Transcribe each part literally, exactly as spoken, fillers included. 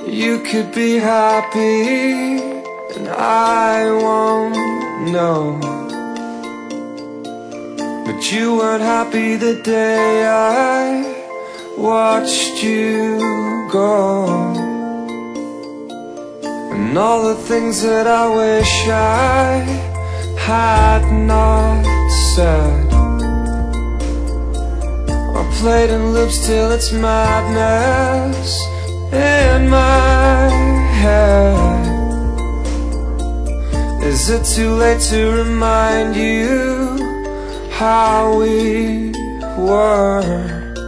You could be happy and I won't know, but you weren't happy the day I watched you go. And all the things that I wish I had not said are played in loops till it's madness in my head. Is it too late to remind you how we were?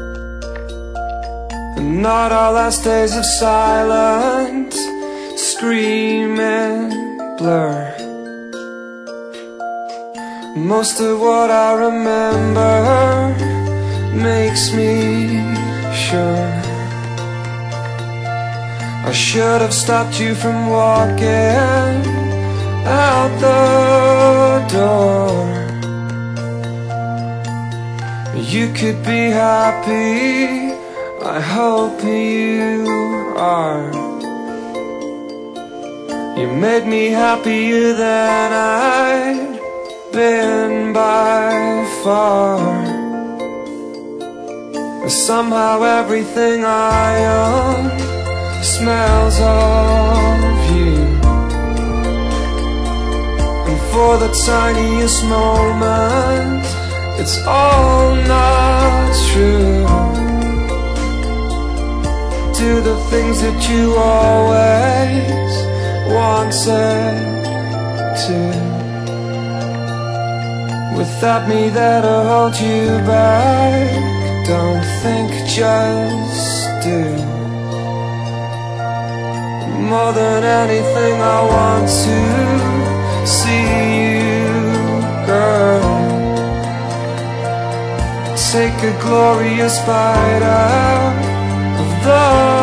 And not our last days of silent scream and blur. Most of what I remember makes me sure I should have stopped you from walking out the door. You could be happy, I hope you are. You made me happier than I'd been by far. Somehow everything I own smells of you. And for the tiniest moment, it's all not true. Do the things that you always wanted to. Without me there to hold you back, don't think, just do. More than anything I want to see you, girl. Take a glorious bite out of the